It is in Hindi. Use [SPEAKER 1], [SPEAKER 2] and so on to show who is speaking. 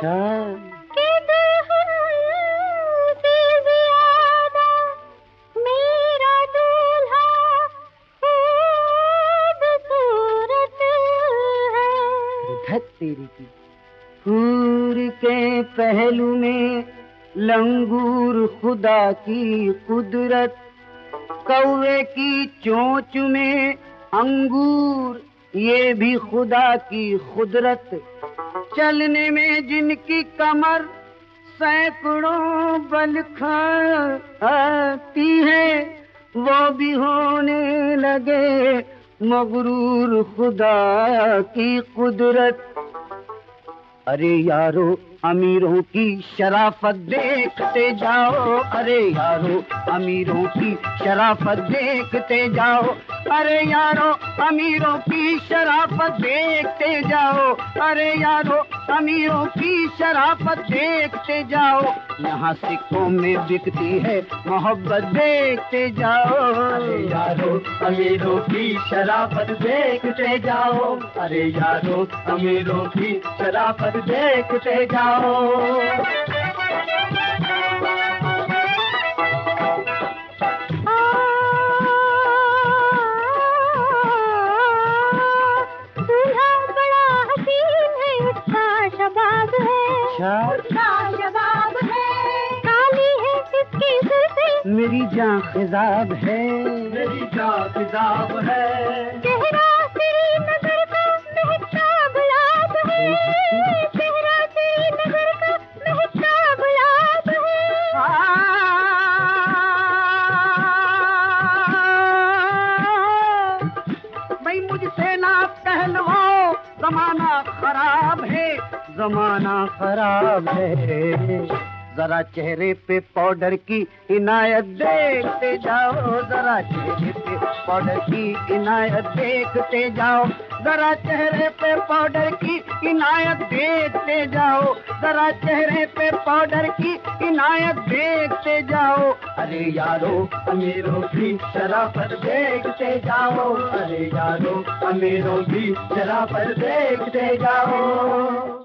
[SPEAKER 1] अच्छा,
[SPEAKER 2] कि दुल्हन से ज्यादा मेरा दूल्हा खूबसूरत है।
[SPEAKER 1] धत तेरी की हूर के पहलू में लंगूर खुदा की कुदरत, कौवे की चोंच में अंगूर ये भी खुदा की खुदरत, चलने में जिनकी कमर सैकड़ों बल खाती है वो भी होने लगे मगरूर खुदा की कुदरत। अरे यारो अमीरों की शराफत देखते जाओ, अरे यारो अमीरों की शराफत देखते जाओ, अरे यारो अमीरों की शराफत देखते जाओ, अरे यारो अमीरों की शराफत देखते जाओ, यहाँ सिक्कों में बिकती है मोहब्बत देखते जाओ।
[SPEAKER 3] अरे यारो अमीरों की शराफत देखते जाओ, अरे यारो अमीरों की शराफत देखते जाओ।
[SPEAKER 2] दूल्हा बड़ा हसीन है, उसका शबाब है,
[SPEAKER 1] अच्छा,
[SPEAKER 2] उसका शबाब है, काली है इसकी जुल्फे,
[SPEAKER 1] मेरी जान खिजाब है,
[SPEAKER 3] मेरी जान खिजाब है,
[SPEAKER 2] चेहरा श्रीनगर का महकता गुलाब है, चेहरा श्रीनगर का महकता गुलाब है।
[SPEAKER 1] भाई मुझसे ना कहलवाओ, जमाना खराब है, जमाना खराब है, जरा चेहरे पे पाउडर की इनायत देखते जाओ, जरा चेहरे पे पाउडर की इनायत देखते जाओ, जरा चेहरे पे पाउडर की इनायत देखते जाओ, जरा चेहरे पे पाउडर की इनायत देखते जाओ।
[SPEAKER 3] अरे यारो अमीरों की शराफत देखते जाओ, अरे यारो अमीरों की शराफत देखते जाओ।